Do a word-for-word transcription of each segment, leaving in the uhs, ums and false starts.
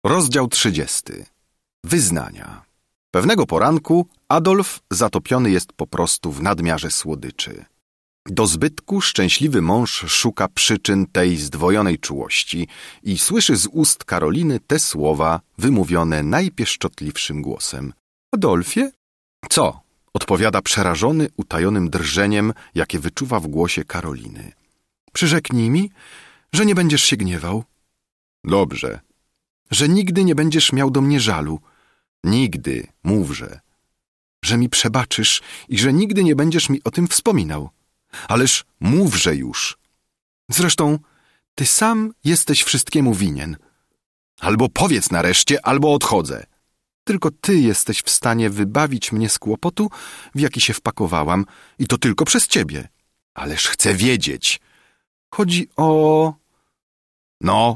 Rozdział trzydziesty. Wyznania. Pewnego poranku Adolf zatopiony jest po prostu w nadmiarze słodyczy. Do zbytku szczęśliwy mąż szuka przyczyn tej zdwojonej czułości i słyszy z ust Karoliny te słowa wymówione najpieszczotliwszym głosem. Adolfie? Co? Odpowiada przerażony utajonym drżeniem, jakie wyczuwa w głosie Karoliny. Przyrzeknij mi, że nie będziesz się gniewał. Dobrze. Że nigdy nie będziesz miał do mnie żalu. Nigdy, mówże. Że mi przebaczysz i że nigdy nie będziesz mi o tym wspominał. Ależ mówże już. Zresztą ty sam jesteś wszystkiemu winien. Albo powiedz nareszcie, albo odchodzę. Tylko ty jesteś w stanie wybawić mnie z kłopotu, w jaki się wpakowałam, i to tylko przez ciebie. Ależ chcę wiedzieć. Chodzi o... No...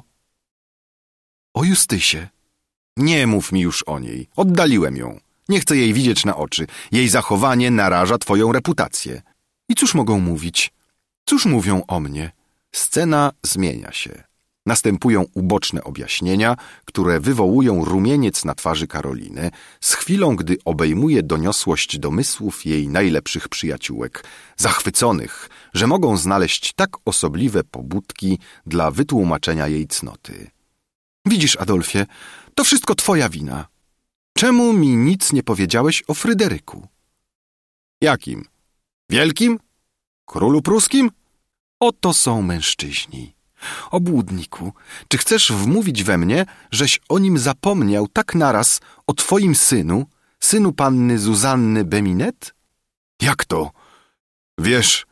O Justysie. Nie mów mi już o niej. Oddaliłem ją. Nie chcę jej widzieć na oczy. Jej zachowanie naraża twoją reputację. I cóż mogą mówić? Cóż mówią o mnie? Scena zmienia się. Następują uboczne objaśnienia, które wywołują rumieniec na twarzy Karoliny z chwilą, gdy obejmuje doniosłość domysłów jej najlepszych przyjaciółek, zachwyconych, że mogą znaleźć tak osobliwe pobudki dla wytłumaczenia jej cnoty. Widzisz, Adolfie, to wszystko twoja wina. Czemu mi nic nie powiedziałeś o Fryderyku? Jakim? Wielkim? Królu pruskim? Oto są mężczyźni. Obłudniku, czy chcesz wmówić we mnie, żeś o nim zapomniał tak naraz o twoim synu, synu panny Zuzanny Beminet? Jak to? Wiesz...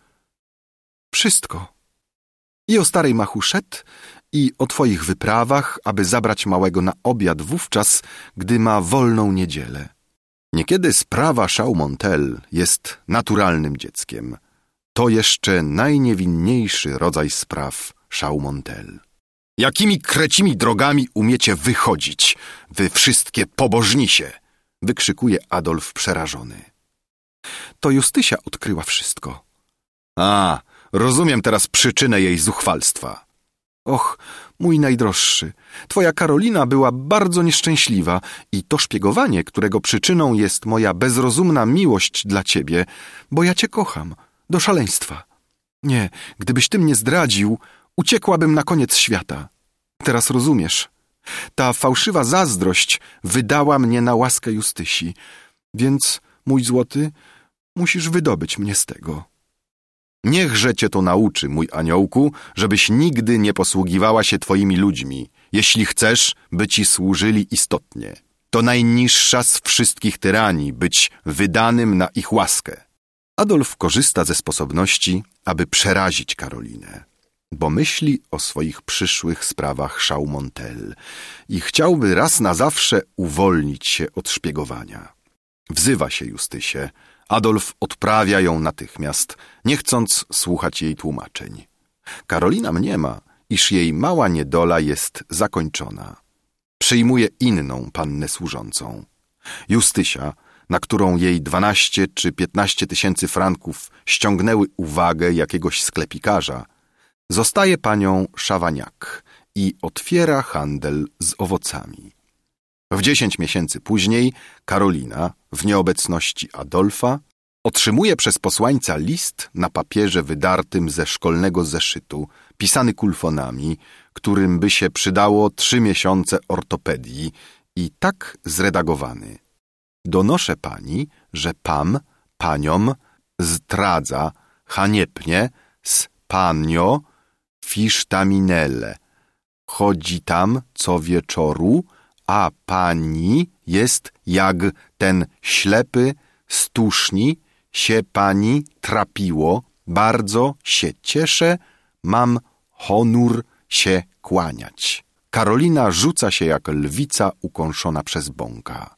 Wszystko. I o starej Machuszet, i o twoich wyprawach, aby zabrać małego na obiad wówczas, gdy ma wolną niedzielę. Niekiedy sprawa Chaumontel jest naturalnym dzieckiem. To jeszcze najniewinniejszy rodzaj spraw Chaumontel. Jakimi krecimi drogami umiecie wychodzić, wy wszystkie pobożnisie! Wykrzykuje Adolf przerażony. To Justysia odkryła wszystko. A, rozumiem teraz przyczynę jej zuchwalstwa. Och, mój najdroższy, twoja Karolina była bardzo nieszczęśliwa i to szpiegowanie, którego przyczyną jest moja bezrozumna miłość dla ciebie, bo ja cię kocham, do szaleństwa. Nie, gdybyś ty mnie zdradził, uciekłabym na koniec świata. Teraz rozumiesz. Ta fałszywa zazdrość wydała mnie na łaskę Justysi, więc, mój złoty, musisz wydobyć mnie z tego. Niechże cię to nauczy, mój aniołku, żebyś nigdy nie posługiwała się twoimi ludźmi, jeśli chcesz, by ci służyli istotnie. To najniższa z wszystkich tyranii, być wydanym na ich łaskę. Adolf korzysta ze sposobności, aby przerazić Karolinę, bo myśli o swoich przyszłych sprawach Chaumontel i chciałby raz na zawsze uwolnić się od szpiegowania. Wzywa się Justysię. Adolf odprawia ją natychmiast, nie chcąc słuchać jej tłumaczeń. Karolina mniema, iż jej mała niedola jest zakończona. Przyjmuje inną pannę służącą. Justysia, na którą jej dwanaście czy piętnaście tysięcy franków ściągnęły uwagę jakiegoś sklepikarza, zostaje panią Szawaniak i otwiera handel z owocami. W dziesięć miesięcy później Karolina, w nieobecności Adolfa, otrzymuje przez posłańca list na papierze wydartym ze szkolnego zeszytu, pisany kulfonami, którym by się przydało trzy miesiące ortopedii i tak zredagowany. Donoszę pani, że pam, paniom, zdradza, haniepnie, z panio, fisztaminelle. Chodzi tam co wieczoru, a pani jest jak ten ślepy, stuszni, się pani trapiło, bardzo się cieszę, mam honor się kłaniać. Karolina rzuca się jak lwica ukąszona przez bąka.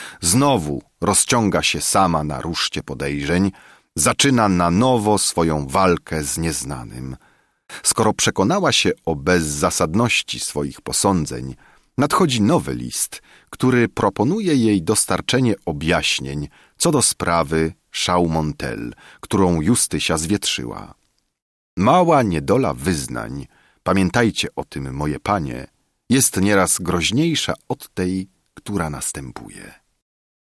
Znowu rozciąga się sama na ruszcie podejrzeń, zaczyna na nowo swoją walkę z nieznanym. Skoro przekonała się o bezzasadności swoich posądzeń, nadchodzi nowy list, który proponuje jej dostarczenie objaśnień co do sprawy Chaumontel, którą Justysia zwietrzyła. Mała niedola wyznań, pamiętajcie o tym, moje panie, jest nieraz groźniejsza od tej, która następuje.